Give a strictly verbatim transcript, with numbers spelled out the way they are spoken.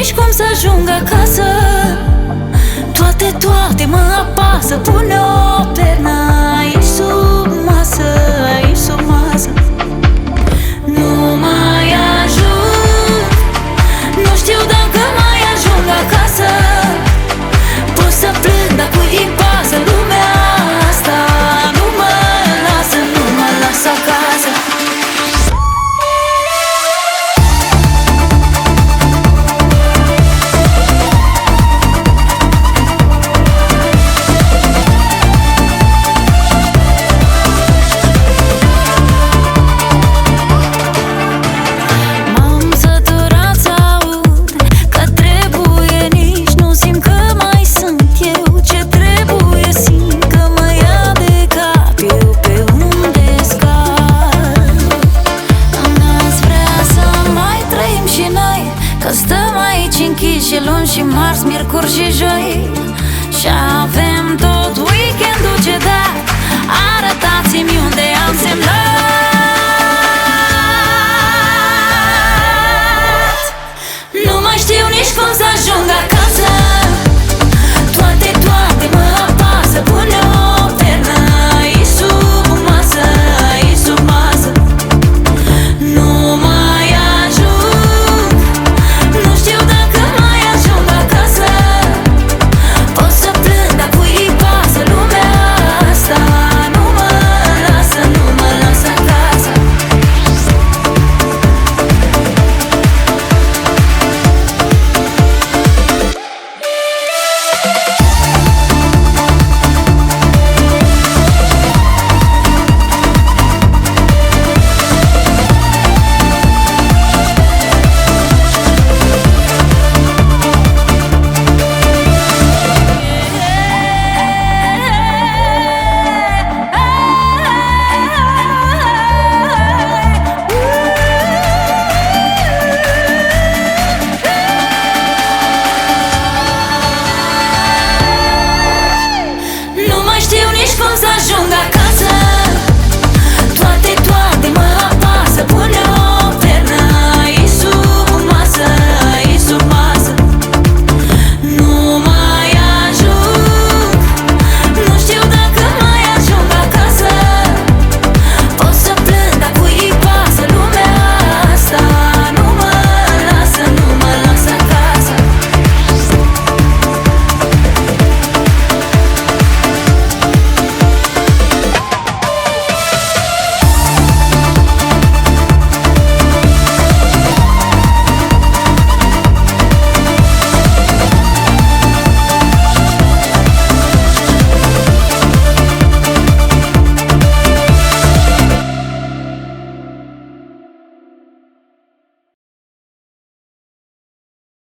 nici cum să ajung acasă. Toate, toate mă apasă. Pune-o pernă aici sub masă, aici sub masă. Nu mai ajung, nu știu dacă mai ajung acasă. Pot să plâng, dar cui-i pasă? Lumea asta nu mă lasă, nu mă lasă acasă. Că stăm aici închiși și luni și marți, miercuri și joi și avem tot weekendul ce da. Arătați-mi unde